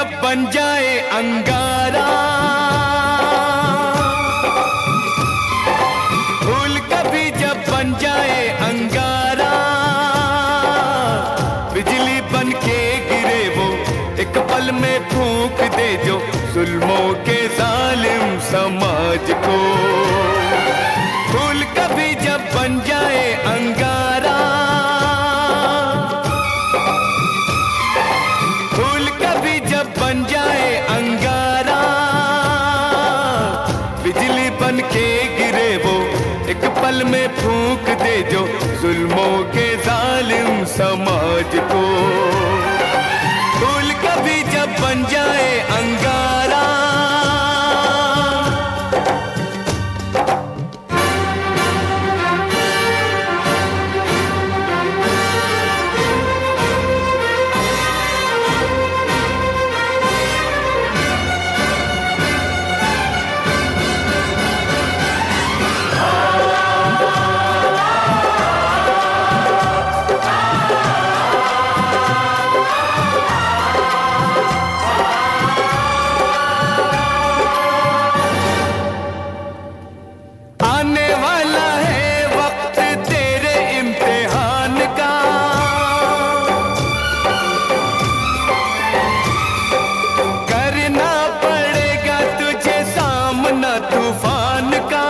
जब बन जाए अंगारा, फूल कभी जब बन जाए अंगारा, बिजली बन के गिरे वो एक पल में फूंक दे जो जुल्मों के जालिम समाज को। फूल कभी जब बन जाए अंगारा, फूल कभी जब बन जाए अंगारा, बिजली बन के गिरे वो एक पल में फूंक दे जो जुल्मों के जालिम समाज को। फूल कभी जब बन जाए अंगारा, तूफान का।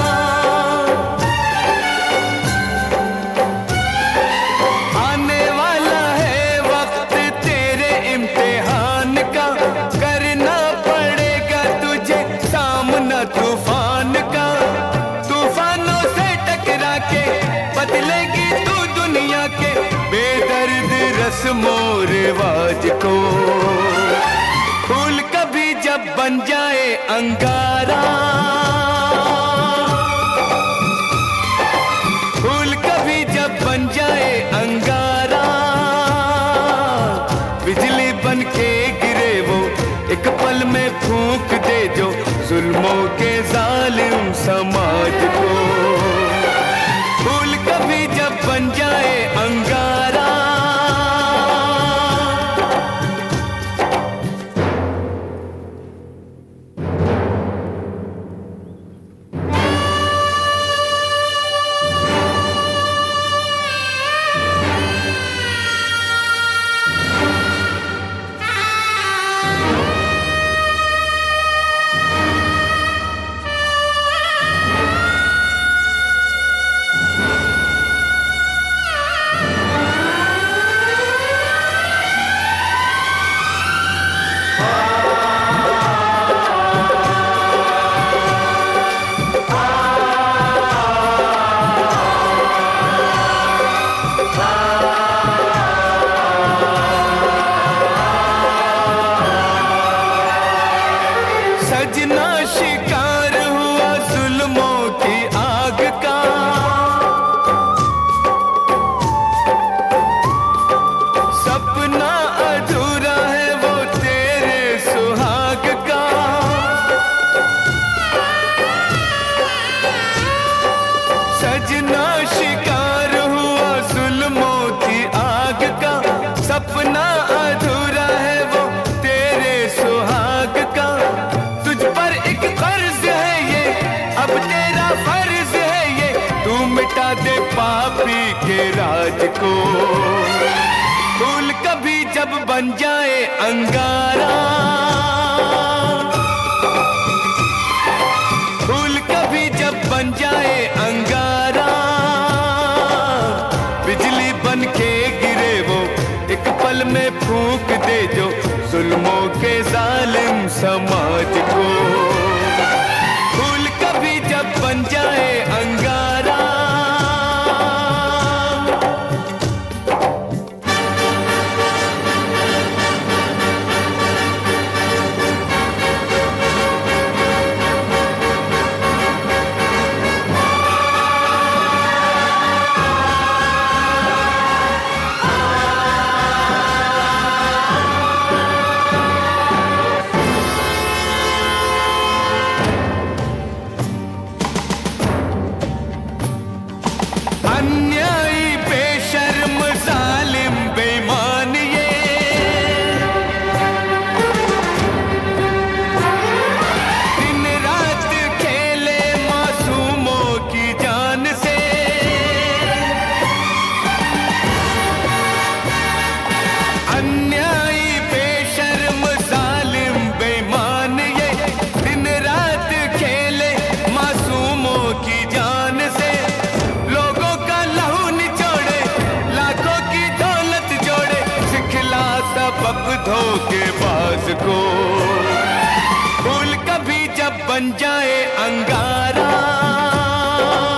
आने वाला है वक्त तेरे इम्तिहान का, करना पड़ेगा तुझे सामना तूफान का। तूफानों से टकरा के बदलेगी तू दुनिया के बेदर्द रस्मों रिवाज को। फूल कभी जब बन जाए अंगारा, फूल कभी जब बन जाए अंगारा, बिजली बन के गिरे वो एक पल में फूंक दे जो जुल्मों के जालिम समाज को। फूल कभी जब बन जाए अंगारा, सजना शिकार हुआ जुल्मों की आग का। सपना अधूरा है वो तेरे सुहाग का। सजना शिकार हुआ जुल्मों की आग का। सपना अधूरा है वो तेरे सुहाग का। अब तेरा फर्ज है ये, तू मिटा दे पापी के राज को। फूल कभी जब बन जाए अंगारा, फूल कभी जब बन जाए अंगारा, बिजली बन के गिरे वो एक पल में फूंक दे जो जुल्मों के जालिम समाज को। फूल कभी जब बन जाए अंगारा, सबक धोखेबाज को। फूल कभी जब बन जाए अंगारा,